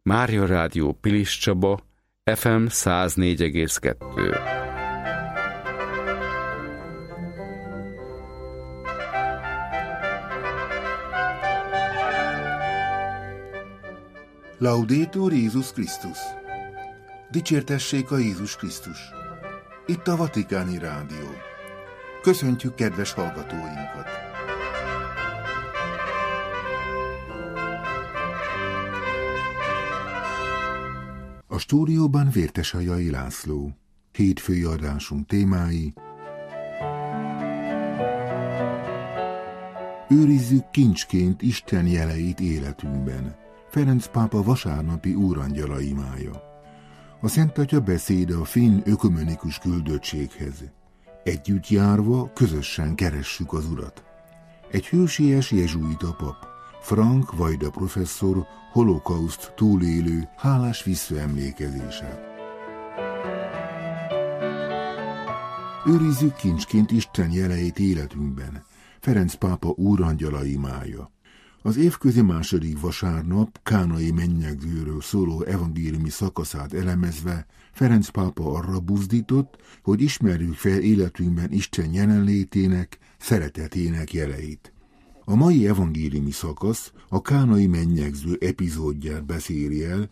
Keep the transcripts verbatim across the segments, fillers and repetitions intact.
Mária Rádió Pilis Csaba, ef em száz négy egész kettő. Laudetur Jézus Krisztus! Dicsértessék a Jézus Krisztus! Itt a Vatikáni Rádió. Köszöntjük kedves hallgatóinkat! A stúdióban Vértesajai László. Hétfői adásunk témái: őrizzük kincsként Isten jeleit életünkben. Ferenc pápa vasárnapi úrangyala imája. A Szent Atya beszéde a finn ökumenikus küldöttséghez. Együtt járva, közösen keressük az Urat. Egy hősies jezsuita pap, Frank Vajda professzor holokauszt túlélő hálás visszaemlékezése. Őrizzük kincsként Isten jeleit életünkben. Ferenc pápa úrangyala imája. Az évközi második vasárnap Kánai mennyegzőről szóló evangéliumi szakaszát elemezve Ferenc pápa arra buzdított, hogy ismerjük fel életünkben Isten jelenlétének, szeretetének jeleit. A mai evangéliumi szakasz a Kánai mennyegző epizódját beszéli el,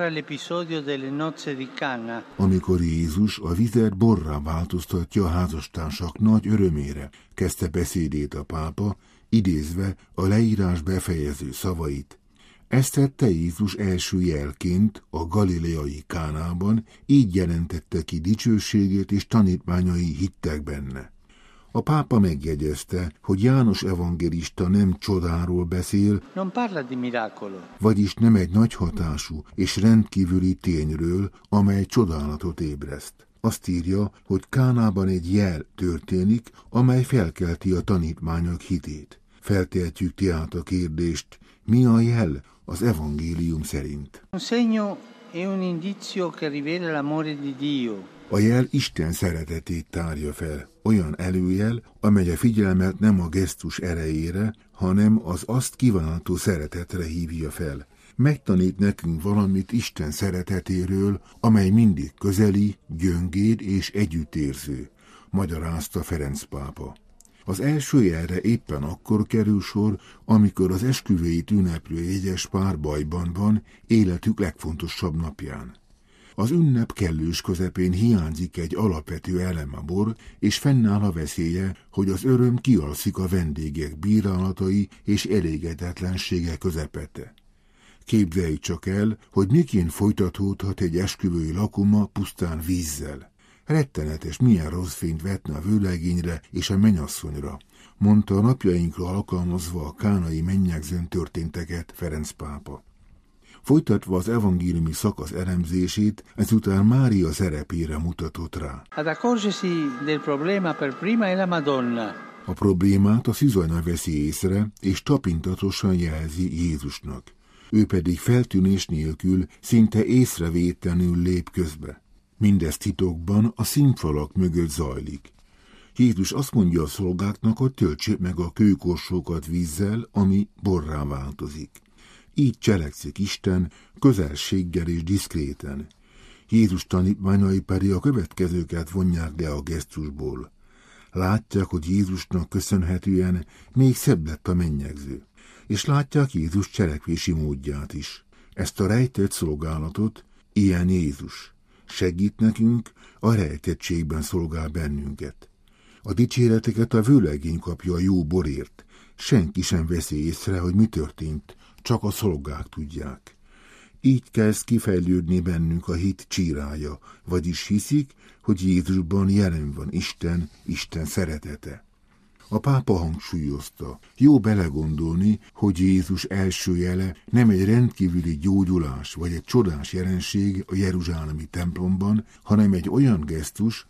amikor Jézus a vizet borrá változtatja a házastársak nagy örömére, kezdte beszédét a pápa, idézve a leírás befejező szavait. Ezt tette Jézus első jelként a galileai Kánában, így jelentette ki dicsőségét, és tanítványai hittek benne. A pápa megjegyezte, hogy János evangélista nem csodáról beszél, non parla di miracolo. Vagyis nem egy nagy hatású és rendkívüli tényről, amely csodálatot ébreszt. Azt írja, hogy Kánában egy jel történik, amely felkelti a tanítványok hitét. Feltehetjük tehát a kérdést, mi a jel az evangélium szerint? Un segno è un indizio che rivela l'amore di Dio. A jel Isten szeretetét tárja fel, olyan előjel, amely a figyelmet nem a gesztus erejére, hanem az azt kívánható szeretetre hívja fel. Megtanít nekünk valamit Isten szeretetéről, amely mindig közeli, gyöngéd és együttérző, magyarázta Ferenc pápa. Az első jelre éppen akkor kerül sor, amikor az esküvőit ünneplő jegyes pár bajban van, életük legfontosabb napján. Az ünnep kellős közepén hiányzik egy alapvető elem, a bor, és fennáll a veszélye, hogy az öröm kialszik a vendégek bírálatai és elégedetlensége közepette. Képzeljük csak el, hogy miként folytatódhat egy esküvői lakoma pusztán vízzel. Rettenetes, milyen rossz fényt vetne a vőlegényre és a mennyasszonyra, mondta a napjainkra alkalmazva a kánai mennyegzőn történteket Ferenc pápa. Folytatva az evangéliumi szakasz elemzését, ezután Mária szerepére mutatott rá. Ad accorgersi del problema per prima è la Madonna. A problémát a szűzanya veszi észre, és tapintatosan jelzi Jézusnak. Ő pedig feltűnés nélkül, szinte észrevétlenül lép közbe. Mindez titokban a színfalak mögött zajlik. Jézus azt mondja a szolgáknak, hogy töltsék meg a kőkorsókat vízzel, ami borrá változik. Így cselekszik Isten, közelséggel és diszkréten. Jézus tanítványai pedig a következőket vonják le a gesztusból. Látják, hogy Jézusnak köszönhetően még szebb lett a mennyegző, és látják Jézus cselekvési módját is. Ezt a rejtett szolgálatot, ilyen Jézus segít nekünk, a rejtettségben szolgál bennünket. A dicséreteket a vőlegény kapja a jó borért, senki sem veszi észre, hogy mi történt, csak a szolgák tudják. Így kezd kifejlődni bennünk a hit csírája, vagyis hiszik, hogy Jézusban jelen van Isten, Isten szeretete. A pápa hangsúlyozta, jó belegondolni, hogy Jézus első jele nem egy rendkívüli gyógyulás vagy egy csodás jelenség a jeruzsálemi templomban, hanem egy olyan gesztus,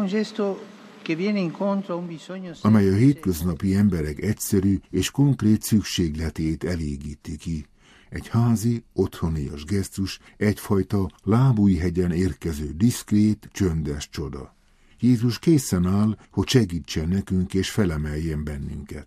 amely a hétköznapi emberek egyszerű és konkrét szükségletét elégíti ki. Egy házi, otthonias gesztus, egyfajta lábújhegyen érkező diszkrét, csöndes csoda. Jézus készen áll, hogy segítsen nekünk és felemeljen bennünket.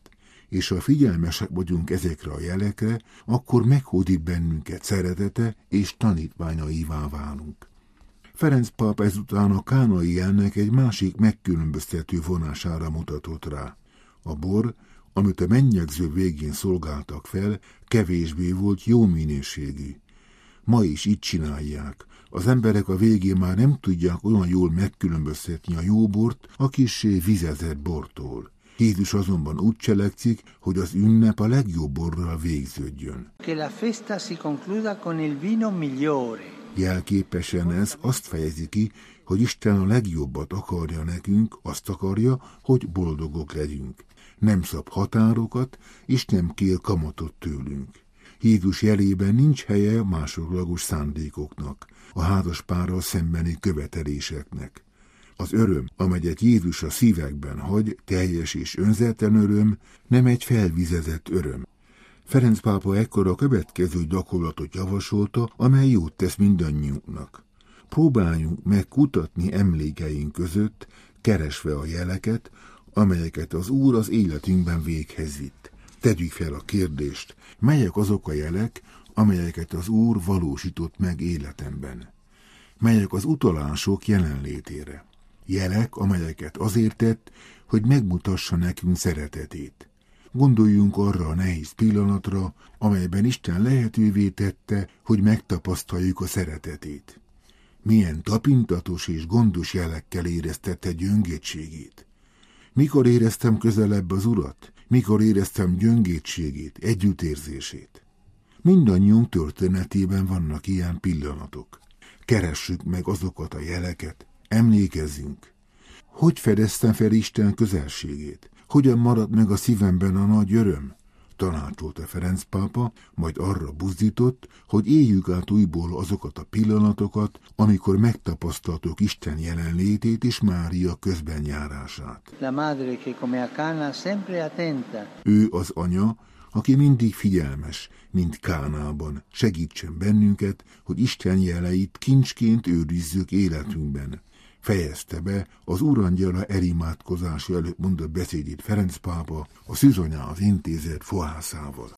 és ha figyelmesek vagyunk ezekre a jelekre, akkor meghódít bennünket szeretete, és tanítványaivá válunk. Ferenc pápa ezután a kánai jelnek egy másik megkülönböztető vonására mutatott rá. A bor, amit a mennyegző végén szolgáltak fel, kevésbé volt jó minőségű. Ma is így csinálják. Az emberek a végén már nem tudják olyan jól megkülönböztetni a jó bort a kissé vizezett bortól. Jézus azonban úgy cselekszik, hogy az ünnep a legjobb borral végződjön. Che la festa si concluda con il vino migliore. Jelképesen ez azt fejezi ki, hogy Isten a legjobbat akarja nekünk, azt akarja, hogy boldogok legyünk. Nem szab határokat, és nem kér kamatot tőlünk. Jézus jelében nincs helye másodlagos szándékoknak, a házaspárral szembeni követeléseknek. Az öröm, amelyet Jézus a szívekben hagy, teljes és önzetlen öröm, nem egy felvizezett öröm. Ferenc pápa ekkor a következő gyakorlatot javasolta, amely jót tesz mindannyiunknak. Próbáljunk meg kutatni emlékeink között, keresve a jeleket, amelyeket az Úr az életünkben véghez vitt. Tegyük fel a kérdést, melyek azok a jelek, amelyeket az Úr valósított meg életemben? Melyek az utalások jelenlétére? Jelek, amelyeket azért tett, hogy megmutassa nekünk szeretetét. Gondoljunk arra a nehéz pillanatra, amelyben Isten lehetővé tette, hogy megtapasztaljuk a szeretetét. Milyen tapintatos és gondos jelekkel éreztette gyöngétségét. Mikor éreztem közelebb az Urat? Mikor éreztem gyöngétségét, együttérzését? Mindannyiunk történetében vannak ilyen pillanatok. Keressük meg azokat a jeleket, emlékezzünk. Hogy fedeztem fel Isten közelségét? Hogyan maradt meg a szívemben a nagy öröm? Tanácsolta Ferenc pápa, majd arra buzdított, hogy éljük át újból azokat a pillanatokat, amikor megtapasztaltuk Isten jelenlétét és Mária közbenjárását. La madre che come a Cana sempre attenta. Ő az anya, aki mindig figyelmes, mint Kánában, segítsen bennünket, hogy Isten jeleit kincsként őrizzük életünkben. Fejezte be az Úrangyala elimádkozása előtt mondott beszédét Ferenc pápa a Szűzanyához intézett fohászával.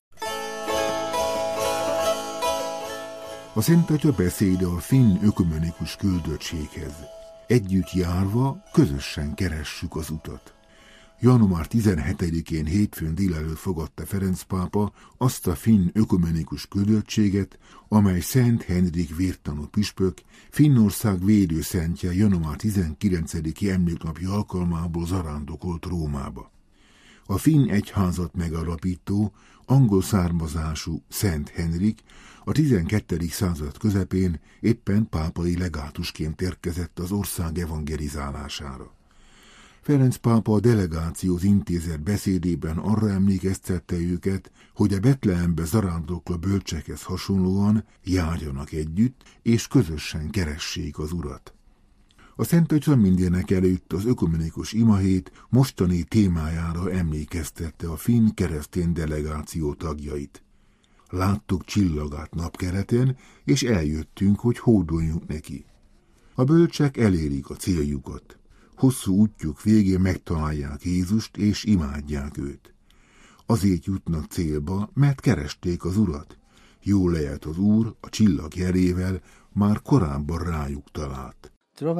A Szent Atya beszéde a finn ökumenikus küldöttséghez. Együtt járva, közösen keressük az utat. január tizenhetedikén hétfőn délelőtt fogadta Ferenc pápa azt a finn ökumenikus küldöttséget, amely Szent Henrik vértanú püspök, Finnország védőszentje január tizenkilencediki emléknapja alkalmából zarándokolt Rómába. A finn egyházat megalapító, angol származású Szent Henrik a tizenkettedik század közepén éppen pápai legátusként érkezett az ország evangelizálására. Ferenc pápa a delegációhoz intézett beszédében arra emlékeztette őket, hogy a Betlehembe zarándokló bölcsekhez hasonlóan járjanak együtt, és közösen keressék az Urat. A Szent Atya mindenek előtt az ökumenikus imahét mostani témájára emlékeztette a finn keresztény delegáció tagjait. Láttuk csillagát napkeleten, és eljöttünk, hogy hódoljunk neki. A bölcsek elérik a céljukat. Hosszú útjuk végén megtalálják Jézust, és imádják őt. Azért jutnak célba, mert keresték az Urat. Jól lehet az Úr a csillag jelével már korábban rájuk talált.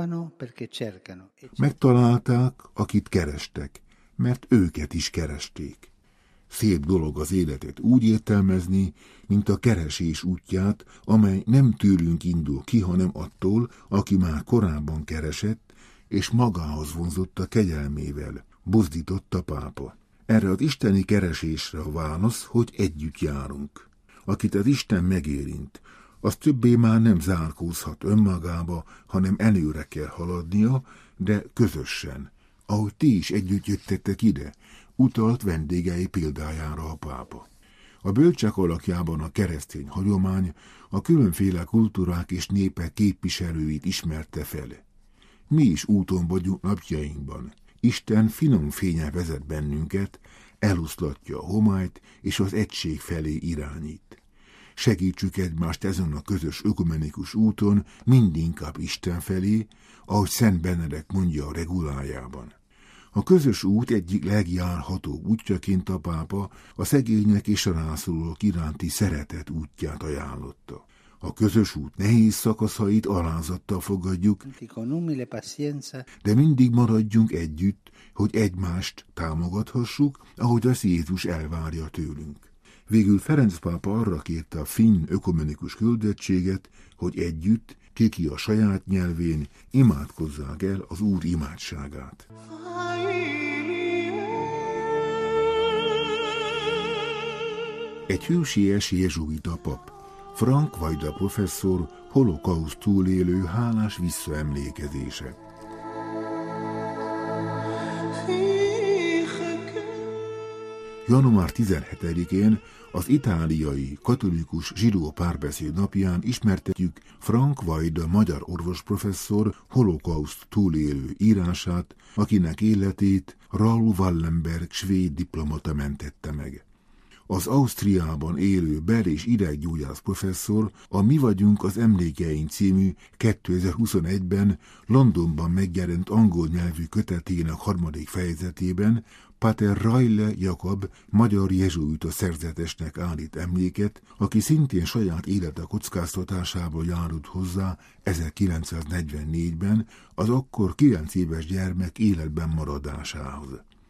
Megtalálták, akit kerestek, mert őket is keresték. Szép dolog az életet úgy értelmezni, mint a keresés útját, amely nem tőlünk indul ki, hanem attól, aki már korábban keresett, és magához vonzotta kegyelmével, buzdított a pápa. Erre az isteni keresésre a válasz, hogy együtt járunk. Akit az Isten megérint, az többé már nem zárkózhat önmagába, hanem előre kell haladnia, de közösen, ahogy ti is együtt jöttetek ide, utalt vendégei példájára a pápa. A bölcsek alakjában a keresztény hagyomány a különféle kultúrák és népek képviselőit ismerte fel. Mi is úton vagyunk napjainkban. Isten finom fénye vezet bennünket, eloszlatja a homályt és az egység felé irányít. Segítsük egymást ezen a közös ökumenikus úton mindinkább Isten felé, ahogy Szent Benedek mondja a regulájában. A közös út egyik legjárhatóbb útjaként a pápa a szegények és a rászorulók iránti szeretet útját ajánlotta. A közös út nehéz szakaszait alázattal fogadjuk, de mindig maradjunk együtt, hogy egymást támogathassuk, ahogy az Jézus elvárja tőlünk. Végül Ferenc pápa arra kérte a finn ökumenikus küldöttséget, hogy együtt, ki a saját nyelvén imádkozzák el az Úr imádságát. Egy hősies jezsuita pap, Frank Vajda professzor holokauszt túlélő hálás visszaemlékezése. január tizenhetedikén az itáliai katolikus zsidó párbeszéd napján ismertetjük Frank Vajda magyar orvosprofesszor holokauszt túlélő írását, akinek életét Raoul Wallenberg svéd diplomata mentette meg. Az Ausztriában élő bel- és ideggyógyász professzor a Mi vagyunk az emlékeink című kétezer-huszonegyben Londonban megjelent angol nyelvű kötetének harmadik fejezetében Pater Rajle Jakab magyar jezsuita szerzetesnek állít emléket, aki szintén saját élete kockáztatásából járult hozzá ezerkilencszáznegyvennégyben az akkor kilenc éves gyermek életben maradásához.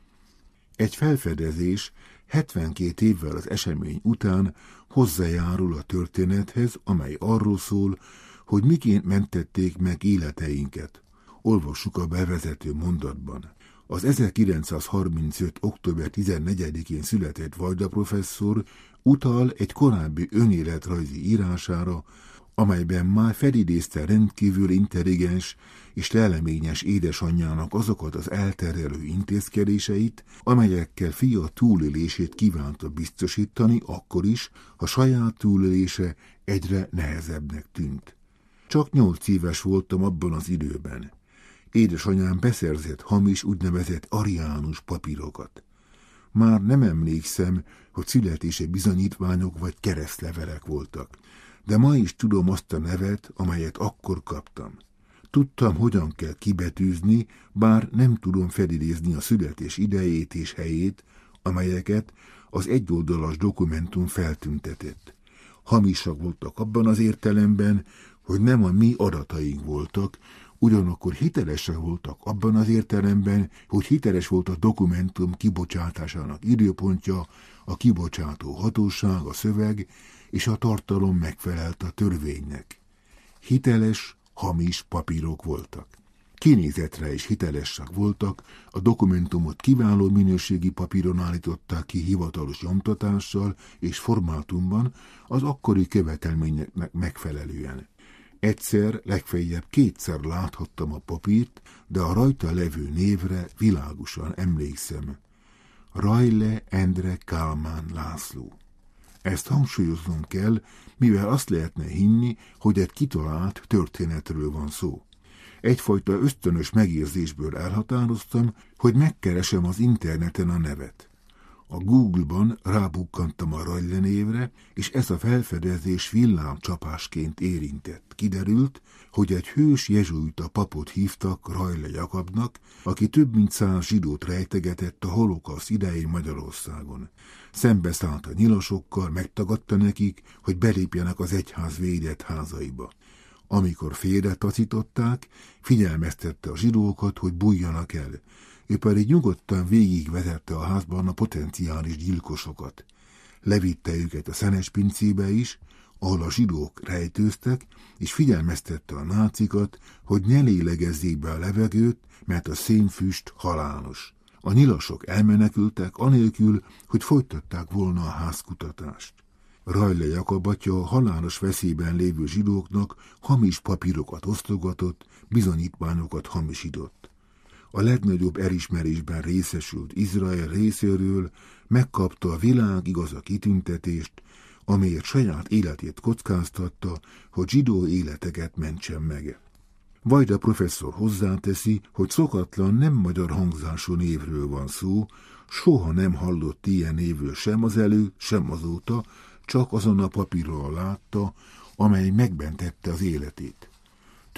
Egy felfedezés hetvenkét évvel az esemény után hozzájárul a történethez, amely arról szól, hogy miként mentették meg életeinket. Olvassuk a bevezető mondatban. Az ezerkilencszázharmincöt. október tizennegyedikén született Vajda professzor utal egy korábbi önéletrajzi írására, amelyben már felidézte rendkívül intelligens és leleményes édesanyjának azokat az elterelő intézkedéseit, amelyekkel fia túlélését kívánta biztosítani akkor is, ha saját túlélése egyre nehezebbnek tűnt. Csak nyolc éves voltam abban az időben. Édesanyám beszerzett hamis úgynevezett ariánus papírokat. Már nem emlékszem, hogy születési bizonyítványok vagy keresztlevelek voltak, de ma is tudom azt a nevet, amelyet akkor kaptam. Tudtam, hogyan kell kibetűzni, bár nem tudom felidézni a születés idejét és helyét, amelyeket az egyoldalas dokumentum feltüntetett. Hamisak voltak abban az értelemben, hogy nem a mi adataink voltak, ugyanakkor hitelesek voltak abban az értelemben, hogy hiteles volt a dokumentum kibocsátásának időpontja, a kibocsátó hatóság, a szöveg és a tartalom megfelelt a törvénynek. Hiteles, hamis papírok voltak. Kinézetre is hitelesek voltak, a dokumentumot kiváló minőségi papíron állították ki hivatalos nyomtatással és formátumban az akkori követelményeknek megfelelően. Egyszer, legfeljebb kétszer láthattam a papírt, de a rajta levő névre világosan emlékszem. Rajle Endre Kálmán László. Ezt hangsúlyoznom kell, mivel azt lehetne hinni, hogy egy kitalált történetről van szó. Egyfajta ösztönös megérzésből elhatároztam, hogy megkeresem az interneten a nevet. A Google-ban rábukkantam a Rajle névre, és ez a felfedezés villámcsapásként érintett. Kiderült, hogy egy hős jezsuita papot hívtak Rajle Jakabnak, aki több mint száz zsidót rejtegetett a holokauszt idején Magyarországon. Szembeszállt a nyilasokkal, megtagadta nekik, hogy belépjenek az egyház védett házaiba. Amikor félretacították, figyelmeztette a zsidókat, hogy bújjanak el. Ő pedig nyugodtan végigvezette a házban a potenciális gyilkosokat. Levitte őket a szenespincébe is, ahol a zsidók rejtőztek, és figyelmeztette a nácikat, hogy ne lélegezzék be a levegőt, mert a szénfüst halálos. A nyilasok elmenekültek, anélkül, hogy folytatták volna a házkutatást. Rajle Jakab atya halálos veszélyben lévő zsidóknak hamis papírokat osztogatott, bizonyítványokat hamisított. A legnagyobb elismerésben részesült Izrael részéről, megkapta a világ igaza kitüntetést, amelyet saját életét kockáztatta, hogy zsidó életeket mentsen meg. Vajda professzor hozzáteszi, hogy szokatlan, nem magyar hangzású névről van szó, soha nem hallott ilyen névről sem az elő, sem azóta, csak azon a papírról látta, amely megbentette az életét.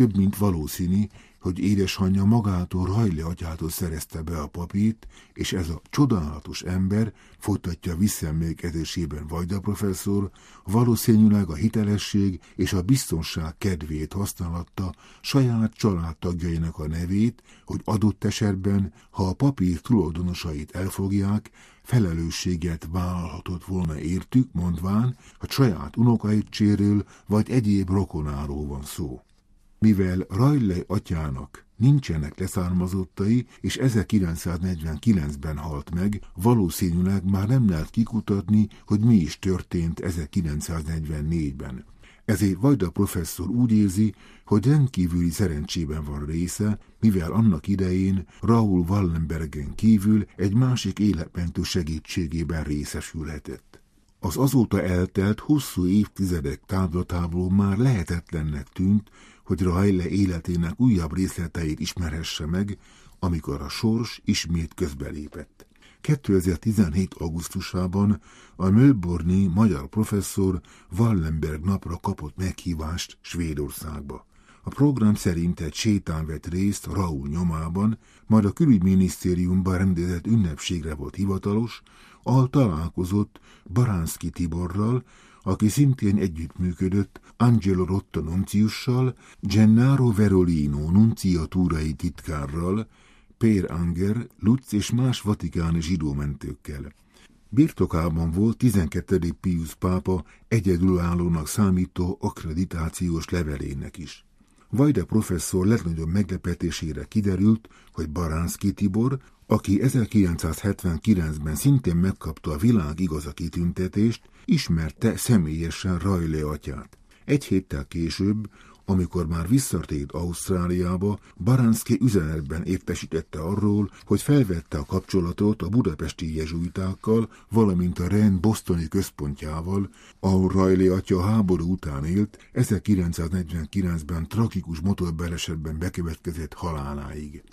több mint valószínű, hogy édesanyja magától Rajle atyától szerezte be a papírt, és ez a csodálatos ember, folytatja visszaemlékezésében Vajda professzor, valószínűleg a hitelesség és a biztonság kedvéért használhatta saját családtagjainak a nevét, hogy adott esetben, ha a papír tulajdonosait elfogják, felelősséget vállalhatott volna értük, mondván, hogy saját unokaöccséről vagy egyéb rokonáról van szó. Mivel Rajle atyának nincsenek leszármazottai, és ezerkilencszáznegyvenkilencben halt meg, valószínűleg már nem lehet kikutatni, hogy mi is történt ezerkilencszáznegyvennégyben. Ezért Vajda professzor úgy érzi, hogy rendkívüli szerencsében van része, mivel annak idején Raoul Wallenbergen kívül egy másik életmentő segítségében részesülhetett. Az azóta eltelt hosszú évtizedek távlatából már lehetetlennek tűnt, hogy Rajle életének újabb részleteit ismerhesse meg, amikor a sors ismét közbelépett. kétezer-tizenhét. augusztusában a Melbourne-i magyar professzor Wallenberg napra kapott meghívást Svédországba. A program szerint egy sétán vett részt Raoul nyomában, majd a külügyminisztériumban rendezett ünnepségre volt hivatalos, ahol találkozott Baranszky Tiborral, aki szintén együttműködött Angelo Rotta nunciussal, Gennaro Verolino nunciatúrai titkárral, Pér Anger, Lutz és más vatikáni zsidómentőkkel. Birtokában volt tizenkettedik Piusz pápa egyedülállónak számító akkreditációs levelének is. Vajda professzor legnagyobb meglepetésére kiderült, hogy Baranszky Tibor, aki ezerkilencszázhetvenkilencben szintén megkapta a világ igaza kitüntetést, ismerte személyesen Rajle atyát. Egy héttel később, amikor már visszatért Ausztráliába, Baranszky üzenetben értesítette arról, hogy felvette a kapcsolatot a budapesti jezsuitákkal, valamint a rend bostoni központjával, ahol Rajle atya háború után élt, ezerkilencszáznegyvenkilencben tragikus motorbalesetben bekövetkezett haláláig.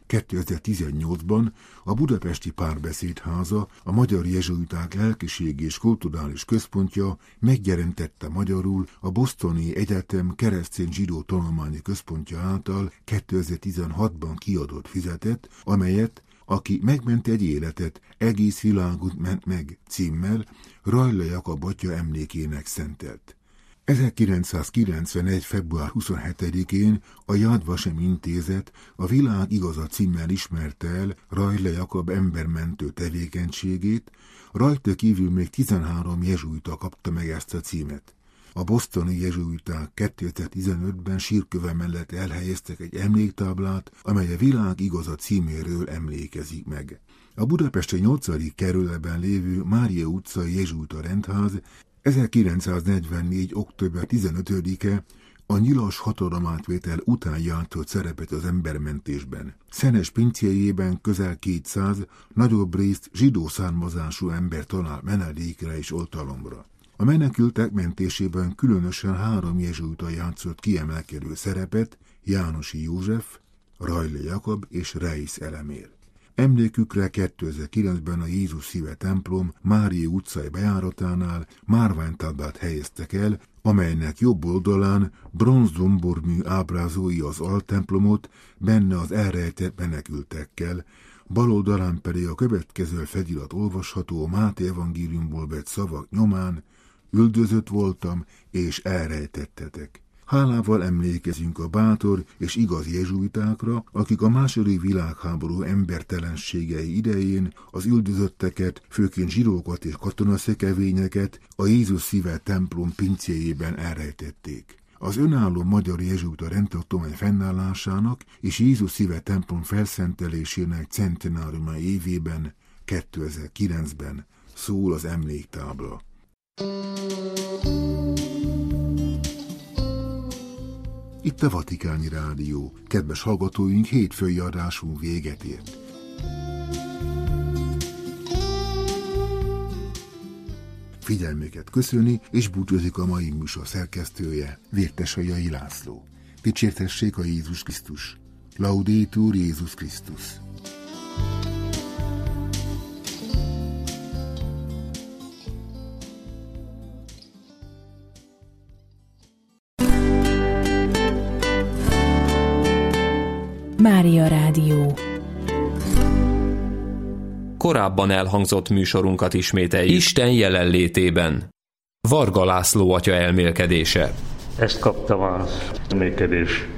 kétezer-tizennyolcban a Budapesti Párbeszédháza, a Magyar Jezsuiták Lelkiségi és Kulturális Központja megjelentette magyarul a Bostoni Egyetem Keresztény Zsidó Tanulmányi Központja által kétezer-tizenhatban kiadott füzetet, amelyet Aki megment egy életet, egész világot ment meg címmel Rajle Jakab atya emlékének szentelt. ezerkilencszázkilencvenegy. február huszonhetedikén a Yad Vashem intézet a Világ igaza címmel ismerte el Rajle Jakab embermentő tevékenységét, rajta kívül még tizenhárom jezsuita kapta meg ezt a címet. A bostoni jezsuiták kétezer-tizenötben sírköve mellett elhelyeztek egy emléktáblát, amely a Világ igaza címéről emlékezik meg. A budapesti nyolcadik kerületben lévő Mária utcai jezsuita rendház ezerkilencszáznegyvennégy. október tizenötödike a nyilas hatalomátvétel után játszott szerepet az embermentésben. Szenes pincéjében közel kétszáz, nagyobb részt zsidó származású ember talált menedékre és oltalomra. A menekültek mentésében különösen három jezsuita játszott kiemelkedő szerepet, Jánosi József, Rajle Jakab és Reisz Elemér. Emlékükre kétezer-kilencben a Jézus Szíve templom Mária utcai bejáratánál márványtáblát helyeztek el, amelynek jobb oldalán bronzdombormű ábrázolja az altemplomot, benne az elrejtett menekültekkel, bal oldalán pedig a következő felirat olvasható a Máté evangéliumból vett szavak nyomán: üldözött voltam, és elrejtettetek. Hálával emlékezünk a bátor és igaz jezsuitákra, akik a második világháború embertelenségei idején az üldözötteket, főként zsidókat és katonaszekevényeket a Jézus Szíve templom pincéjében elrejtették. Az önálló magyar jezsuita rendtartomány fennállásának és Jézus Szíve templom felszentelésének centenáriuma évében, kétezer-kilencben szól az emléktábla. Itt a Vatikáni Rádió. Kedves hallgatóink, hétfői adásunk véget ért. Figyelmüket köszöni és búcsúzik a mai műsor szerkesztője, Vértesajai László. Dicsértessék a Jézus Krisztus. Laudetur Jézus Krisztus. Mária Rádió. Korábban elhangzott műsorunkat ismételjük. Isten jelenlétében. Varga László atya elmélkedése. Ezt kaptam a elmélkedés